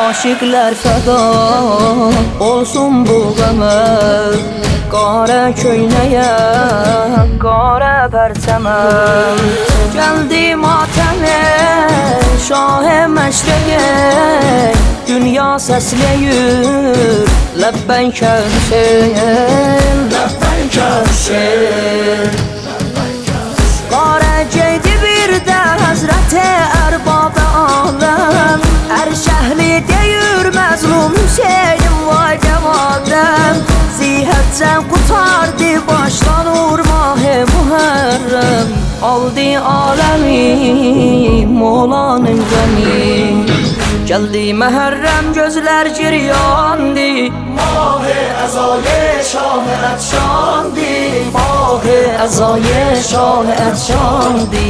aşıqlar fəda olsun bu qəmə. Qara köynəyə, qara pərçəmə gəldi matəmə, şahə məşrəyə. Dünya səsləyir, ləbbənkə Hüseyin, ləbbənkə Hüseyin. Qara geydi bir də Həzrəti Ərbab-ı aləm, hər şəhli deyir məzlum Hüseynim vay qəmadəm. Zihəccən qutardı başlanır Mah-ı Muhərrəm, aldı aləmi Molanın qəmi. Gəldi Məhərrəm gözlər giryandı, Mah-ı əzayı şah-ı ətşandı, Mah-ı əzayı şah-ı ətşandı.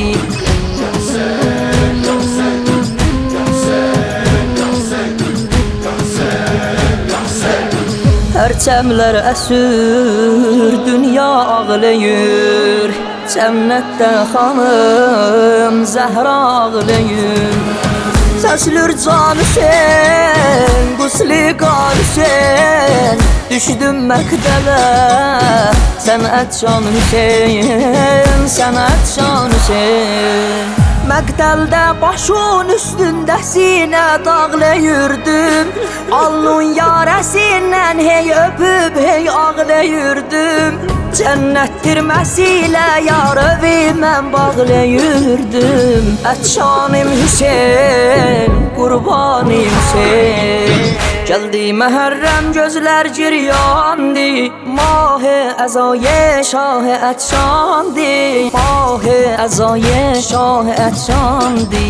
Pərçəmlər əsür, dünya ağlayır, cənnətdə xanım Zəhra ağlayır. Səslür can Hüseyin, qusli qan Hüseyin, düşdüm məktəbə sənətcan Hüseyin, sənətcan Hüseyin. Məqtəldə başın üstündə sinə dağlayırdım, alnın yarəsindən hey öpüb hey ağlayırdım. Cənnətdir məsilə yarıvi mən bağlayırdım. Ətşanım Hüseyin, qurbanım Hüseyin. Gəldi Məhərrəm gözlər giryandı, Mah-ı əzayı şah-ı ətşandı, Mah-ı əzayı şah-ı ətşandı.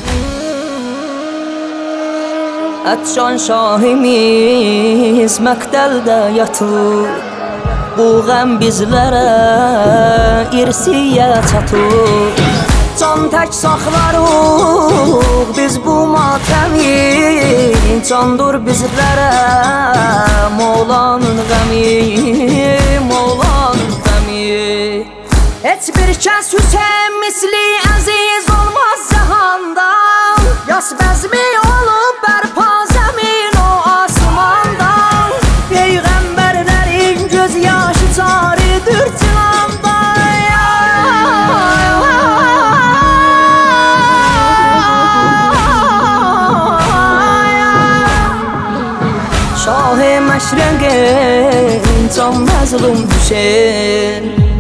Ətşan şahimiz məktəldə yatır, bu qəm bizlərə irsiyə çatır. Can tək saxlarıq biz bu matəmi, candır bizlərə Molanın qəmi, Molanın qəmi. Heç bir kəs Hüseyin misli əziz olmaz cəhanda, yas bəzmi olub bərpa zəmin o asmandan. Peyğəmbərlərin göz yaşı caridir cihanda. Şah-ı məşrəqin can məzlum Hüseyin,